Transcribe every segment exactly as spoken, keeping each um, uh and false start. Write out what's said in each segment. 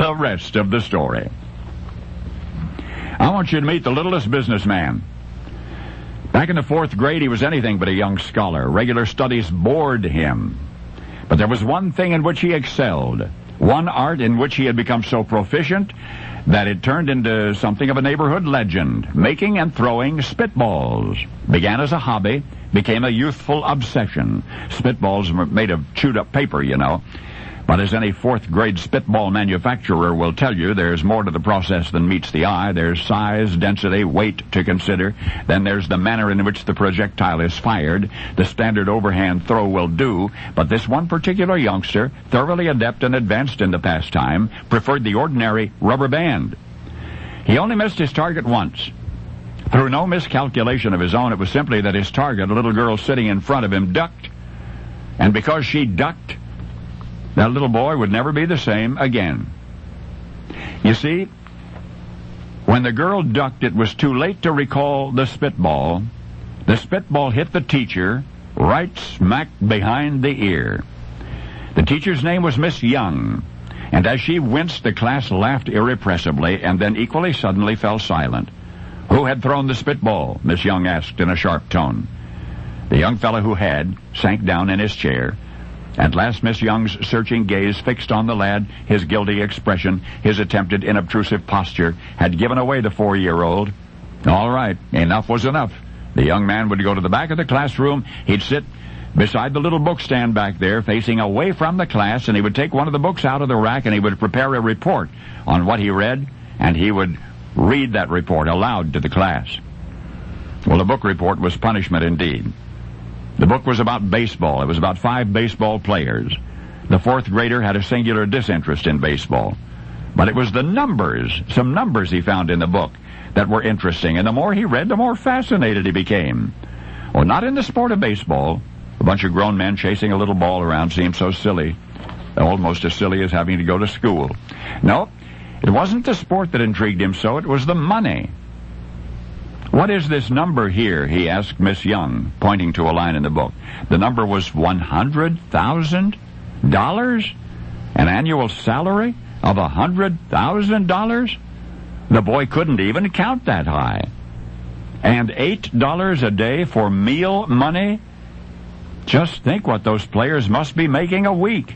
the rest of the story. I want you to meet the littlest businessman. Back in the fourth grade, he was anything but a young scholar. Regular studies bored him. But there was one thing in which he excelled, one art in which he had become so proficient that it turned into something of a neighborhood legend, making and throwing spitballs. Began as a hobby, became a youthful obsession. Spitballs were made of chewed-up paper, you know. But as any fourth-grade spitball manufacturer will tell you, there's more to the process than meets the eye. There's size, density, weight to consider. Then there's the manner in which the projectile is fired. The standard overhand throw will do, but this one particular youngster, thoroughly adept and advanced in the pastime, preferred the ordinary rubber band. He only missed his target once. Through no miscalculation of his own, it was simply that his target, a little girl sitting in front of him, ducked. And because she ducked, that little boy would never be the same again. You see, when the girl ducked, it was too late to recall the spitball. The spitball hit the teacher right smack behind the ear. The teacher's name was Miss Young, and as she winced, the class laughed irrepressibly and then equally suddenly fell silent. Who had thrown the spitball? Miss Young asked in a sharp tone. The young fellow who had sank down in his chair. At last Miss Young's searching gaze fixed on the lad, his guilty expression, his attempted inobtrusive posture, had given away the four-year-old. All right, enough was enough. The young man would go to the back of the classroom. He'd sit beside the little book stand back there, facing away from the class, and he would take one of the books out of the rack, and he would prepare a report on what he read, and he would read that report aloud to the class. Well, the book report was punishment indeed. The book was about baseball. It was about five baseball players. The fourth grader had a singular disinterest in baseball. But it was the numbers, some numbers he found in the book, that were interesting. And the more he read, the more fascinated he became. Well, not in the sport of baseball. A bunch of grown men chasing a little ball around seemed so silly. Almost as silly as having to go to school. No, it wasn't the sport that intrigued him so. It was the money. What is this number here? He asked Miss Young, pointing to a line in the book. The number was one hundred thousand dollars? An annual salary of one hundred thousand dollars? The boy couldn't even count that high. And eight dollars a day for meal money? Just think what those players must be making a week.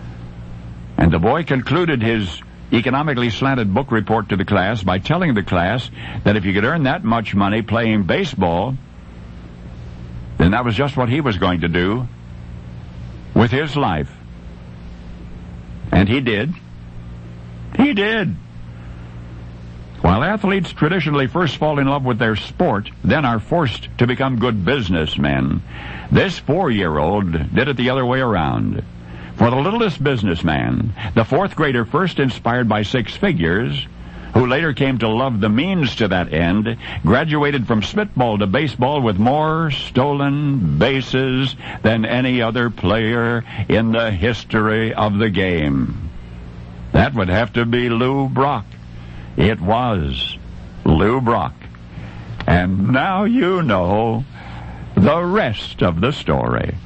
And the boy concluded his economically slanted book report to the class by telling the class that if you could earn that much money playing baseball, then that was just what he was going to do with his life. And he did. He did. While athletes traditionally first fall in love with their sport, then are forced to become good businessmen, this four-year-old did it the other way around. For the littlest businessman, the fourth grader first inspired by six figures, who later came to love the means to that end, graduated from spitball to baseball with more stolen bases than any other player in the history of the game. That would have to be Lou Brock. It was Lou Brock. And now you know the rest of the story.